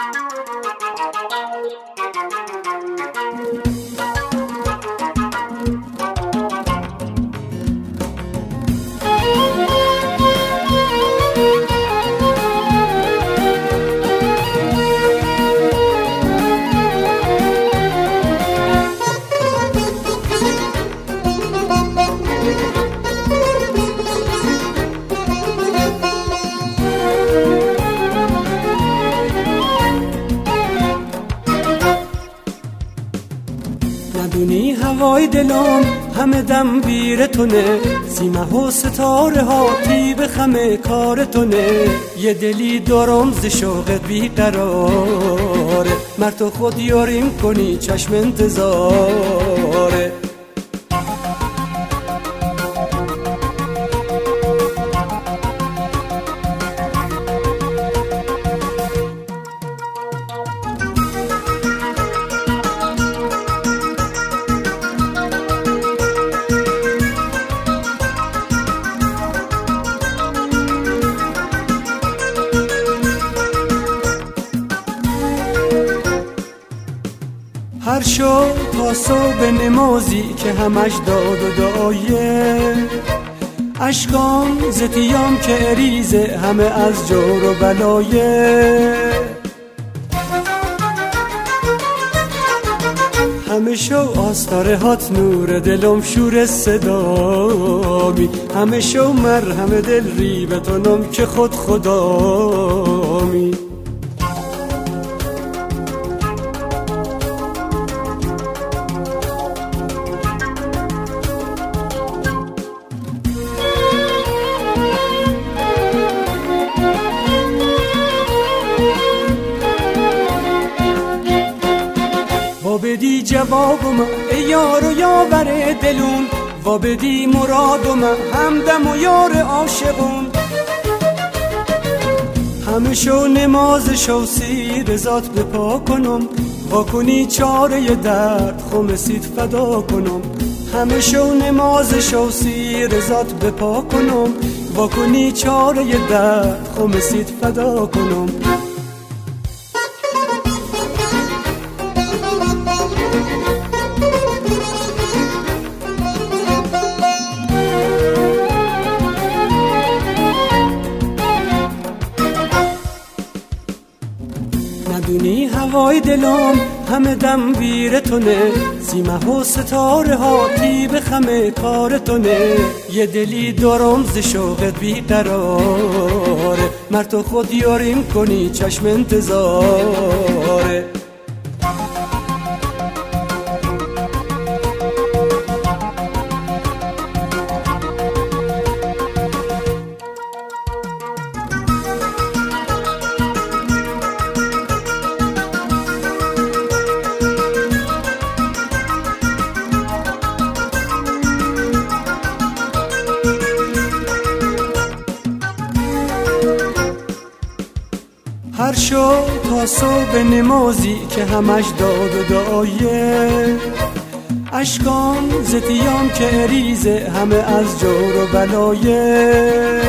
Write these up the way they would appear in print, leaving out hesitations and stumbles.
ندونی هوای دلم همه دم بیرتونه، سیمه و ستاره ها تیب خمه کارتونه. یه دلی دارم ز شوقت بیقراره، مر تو خود یاریم کنی چشم انتظاره. هر شب تا صبح نمازی که همش داد و دعایه، اشکام زتیام که ریزه همه از جور و بلایه. همه شو آستاره هات نور دلم شور صدامی، همه شو مرهم دل ریبتونم که خود خدامی. وا بدی جوابم ای یار و یاور دلون، وا بدی مرادم همدم و یار عاشقون. همه شو نماز شو سی رضات بپا کنم، وا کنی چاره درد خمسیت فدا کنم. همه شو نماز شو سی رضات بپا کنم، وا کنی چاره درد خمسیت فدا کنم. ندونی هوای دلم همه دم بیرتونه، سیمه و ستاره ها تیب خمه کارتونه. یه دلی دارم ز شوقت بیقراره، مر تو خود یاریم کنی چشم انتظاره. هر شب تا صبح نمازی که همش داد و دعایه، اشکام زتیام که ریزه همه از جور و بلایه.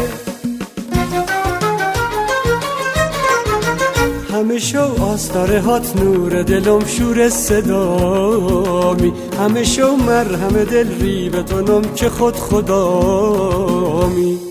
همه شو آستاره هات نور دلم شور صدامی، همه شو مرهم دل ریبتونم که خود خدامی.